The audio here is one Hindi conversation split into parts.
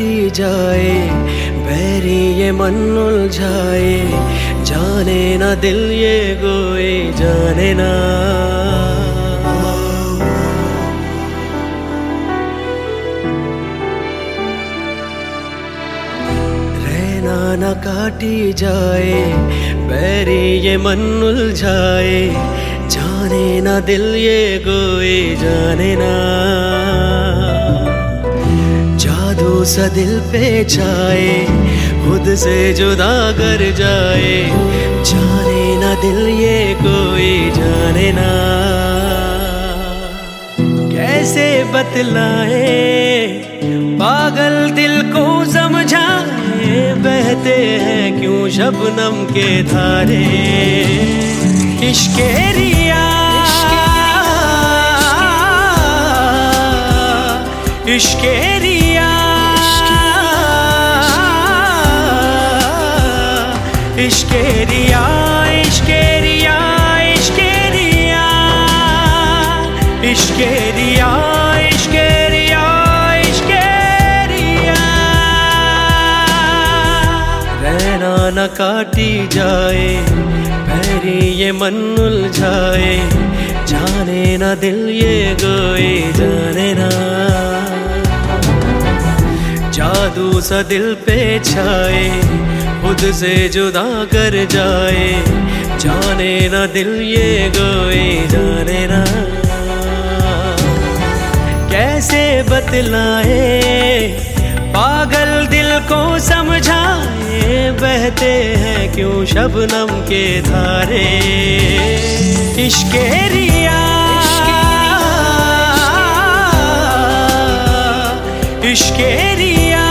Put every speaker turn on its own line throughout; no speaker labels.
काटी जाए, बैरी ये मन उलझाए, जाने ना दिल ये कोई जाने ना। रहना ना काटी जाए, बैरी ये मन उलझाए, जाने ना दिल ये कोई जाने ना। जादू सा दिल पे छाए, खुद से जुदा कर जाए, जाने ना दिल ये कोई जाने ना। कैसे बतलाए, पागल दिल को समझाए, बहते हैं क्यों शबनम के धारे। इश्क़े रिया, इश्क़े रिया, इश्क़े रिया, इश्क़े रिया, इश्क़े रिया, इश्क़े रिया, इश्क़े रिया, इश्क़े रिया। रहना न काटी जाए, बैरी ये मन उलझाए, जाने ना दिल ये कोई जाने ना। जादू सा दिल पे छाए, खुद से जुदा कर जाए, जाने ना दिल ये कोई जाने ना। कैसे बतलाए, पागल दिल को समझाए, बहते हैं क्यों शबनम के धारे। इश्क़े रिया, इश्क़े रिया,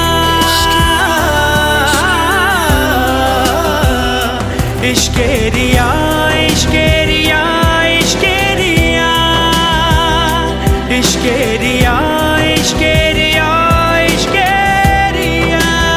इश्क़े रिया, इश्क़े रिया, इश्क़े रिया, इश्क़े रिया, इश्क़े रिया, इश्क़े रिया।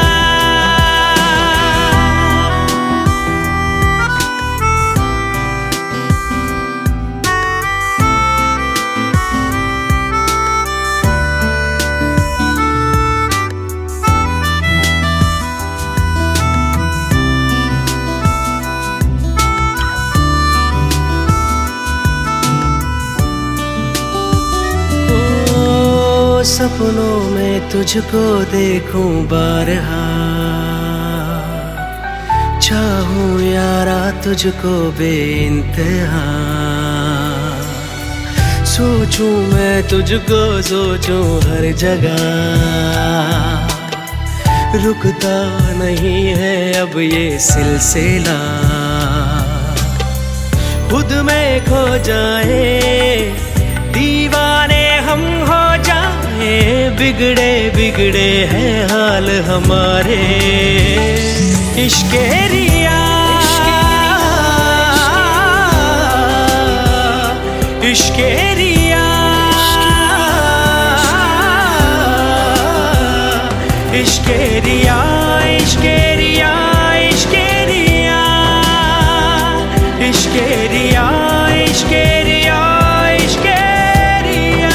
सपनों में तुझको देखूं बारहा, चाहूं यारा तुझको बेइंतहा। सोचूं मैं तुझको, सोचूं हर जगह, रुकता नहीं है अब ये सिलसिला। खुद में खो जाए, दीवाने हम हो जाए, बिगड़े बिगड़े हैं हाल हमारे। इश्क़े रिया, इश्क़े रिया, इश्क़े रिया, इश्क़े रिया, इश्क़े रिया, इश्क़े रिया, इश्क़े रिया, इश्क़े रिया।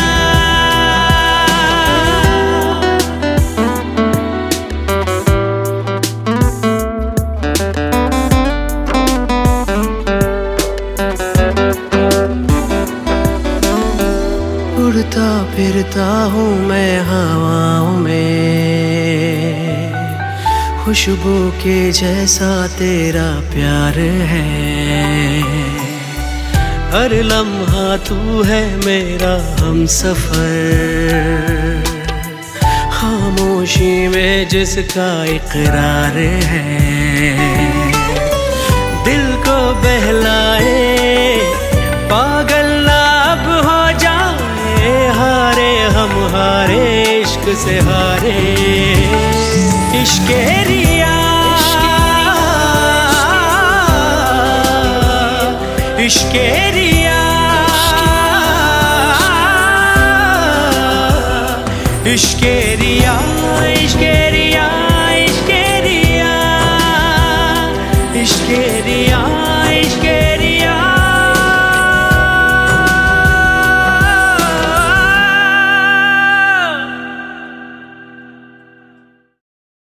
उड़ता फिरता हूँ मैं हवाओं में, खुशबू के जैसा तेरा प्यार है। हर लम्हा तू है मेरा हमसफर, खामोशी में जिसका इकरार है। दिल को बहलाए, पागल ना अब हो जाए, हारे हम हारे इश्क से हारे। इश्क़े रिया, इश्क़े रिया, इश्क़े रिया, इश्क़े